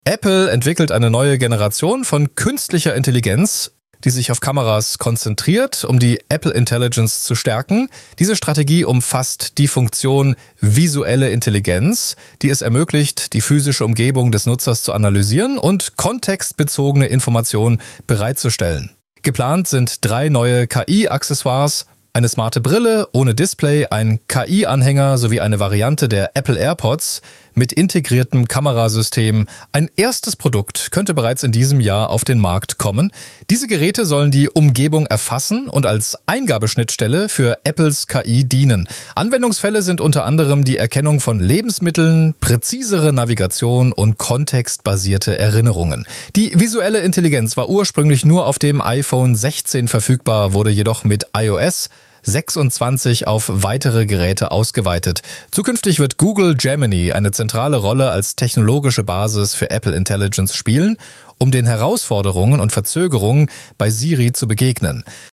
Apple entwickelt eine neue Generation von künstlicher Intelligenz, die sich auf Kameras konzentriert, um die Apple Intelligence zu stärken. Diese Strategie umfasst die Funktion visuelle Intelligenz, die es ermöglicht, die physische Umgebung des Nutzers zu analysieren und kontextbezogene Informationen bereitzustellen. Geplant sind 3 neue KI-Accessoires, eine smarte Brille ohne Display, ein KI-Anhänger sowie eine Variante der Apple AirPods mit integriertem Kamerasystem. Ein erstes Produkt könnte bereits in diesem Jahr auf den Markt kommen. Diese Geräte sollen die Umgebung erfassen und als Eingabeschnittstelle für Apples KI dienen. Anwendungsfälle sind unter anderem die Erkennung von Lebensmitteln, präzisere Navigation und kontextbasierte Erinnerungen. Die visuelle Intelligenz war ursprünglich nur auf dem iPhone 16 verfügbar, wurde jedoch mit iOS 26 auf weitere Geräte ausgeweitet. Zukünftig wird Google Gemini eine zentrale Rolle als technologische Basis für Apple Intelligence spielen, um den Herausforderungen und Verzögerungen bei Siri zu begegnen.